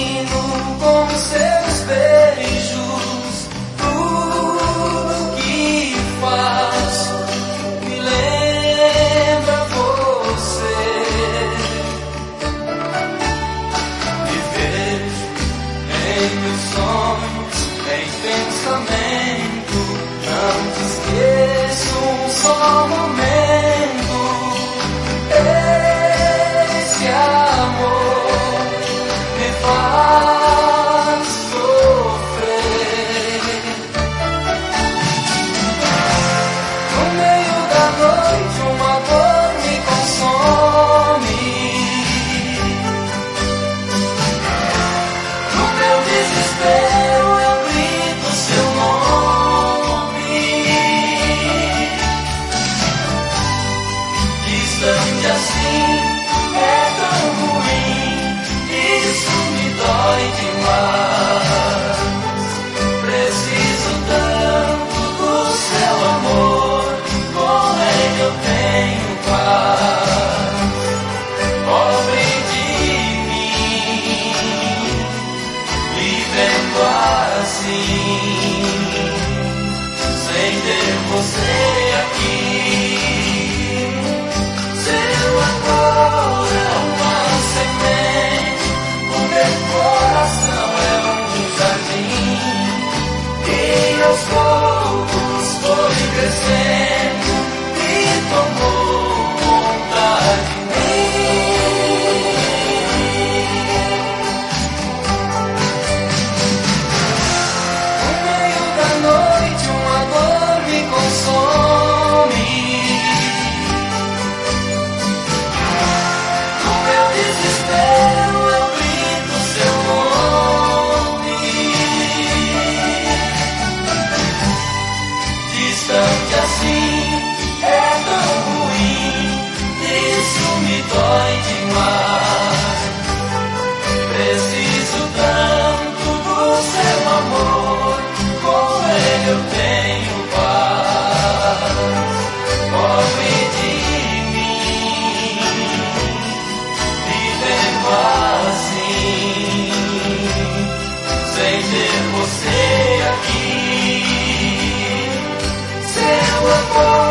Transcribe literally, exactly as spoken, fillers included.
divino com seus beijos. Tudo que faço me lembra você. Me vejo em meus sonhos, em pensamento. Não te esqueço um só momento. Esse amor me faz sofrer. No meio da noite uma dor me consome. No meu desespero eu grito seu nome. Distante assim é tão ruim, isso me dói demais. Preciso tanto do seu amor, com ele eu tenho paz. Pobre de mim, vivendo assim, sem ter você aqui. Seu amor é uma semente, o meu coração é um jardim, e aos poucos foi crescendo e tomou conta de mim. No meio da noite uma dor me consome. Desespero, eu grito seu nome. Distante assim é tão ruim, isso me dói demais. Preciso tanto do seu amor, com ele eu tenho paz. Pobre de mim, vivendo assim, sem ter você aqui. Seu amor